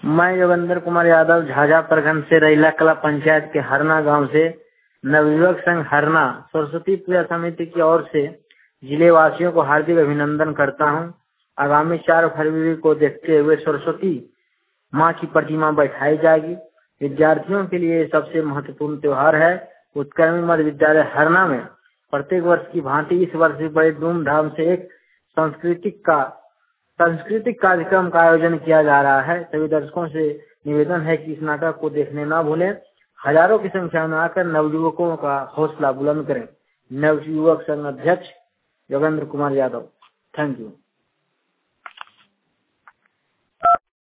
मैं योगेंद्र कुमार यादव झाझा प्रखंड से रैला कला पंचायत के हरना गांव से नवयुवक संघ हरना सरस्वती पूजा समिति की ओर से जिले वासियों को हार्दिक अभिनंदन करता हूं। आगामी 4 फरवरी को देखते हुए सरस्वती मां की प्रतिमा बैठाई जाएगी। विद्यार्थियों के लिए सबसे महत्वपूर्ण त्योहार है। उत्क्रमी मध्य विद्यालय हरना में प्रत्येक वर्ष की भांति इस वर्ष भी बड़े धूमधाम से एक सांस्कृतिक कार्यक्रम का आयोजन किया जा रहा है। सभी दर्शकों से निवेदन है कि इस नाटक को देखने न भूलें। हजारों की संख्या में आकर नवयुवकों का हौसला बुलंद करें। नवयुवक संघ अध्यक्ष योगेंद्र कुमार यादव। Thank you.